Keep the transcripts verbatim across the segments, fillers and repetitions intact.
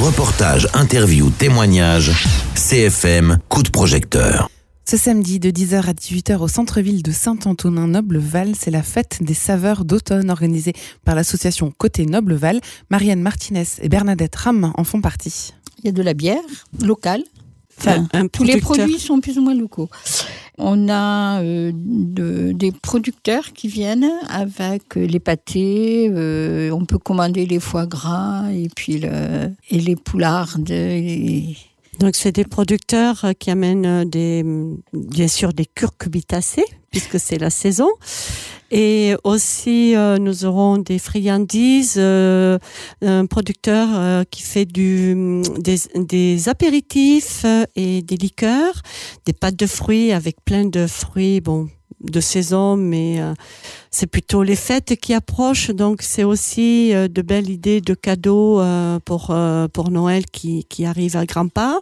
Reportage, interview, témoignage, C F M, coup de projecteur. Ce samedi de dix heures à dix-huit heures au centre-ville de Saint-Antonin-Noble-Val, c'est la fête des saveurs d'automne organisée par l'association Côté Noble-Val. Marianne Martinez et Bernadette Ram en font partie. Il y a de la bière locale. Enfin, un, un tous les produits sont plus ou moins locaux. On a euh, de, des producteurs qui viennent avec les pâtés. Euh, on peut commander les foie gras et puis le, et les poulardes. Et... Donc, c'est des producteurs qui amènent des, bien sûr des curcubitacées, puisque c'est la saison. Et aussi, euh, nous aurons des friandises, euh, un producteur euh, qui fait du, des, des apéritifs et des liqueurs, des pâtes de fruits avec plein de fruits, bon, de saison, mais euh, c'est plutôt les fêtes qui approchent, donc c'est aussi euh, de belles idées de cadeaux euh, pour euh, pour Noël qui qui arrivent à grands pas.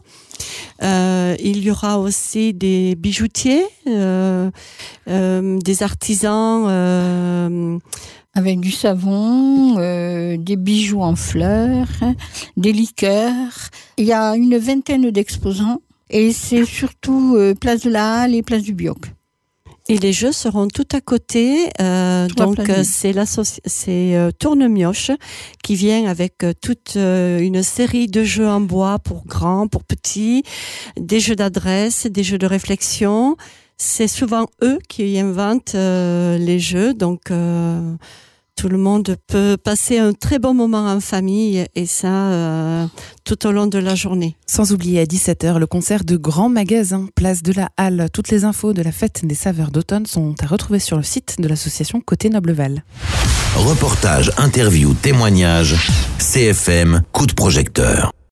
Euh, il y aura aussi des bijoutiers, euh, euh, des artisans euh, avec du savon, euh, des bijoux en fleurs, des liqueurs. Il y a une vingtaine d'exposants et c'est surtout euh, place de la Halle et place du Bioc. Et les jeux seront tout à côté. Euh, donc, euh, c'est, c'est euh, Tournemioche qui vient avec euh, toute euh, une série de jeux en bois pour grands, pour petits, des jeux d'adresse, des jeux de réflexion. C'est souvent eux qui inventent euh, les jeux. Donc, euh, tout le monde peut passer un très bon moment en famille et ça euh, tout au long de la journée. Sans oublier à dix-sept heures le concert de Grand Magasin, place de la Halle. Toutes les infos de la fête des saveurs d'automne sont à retrouver sur le site de l'association Côté Noble-Val. Reportage, interview, témoignage, C F M, coup de projecteur.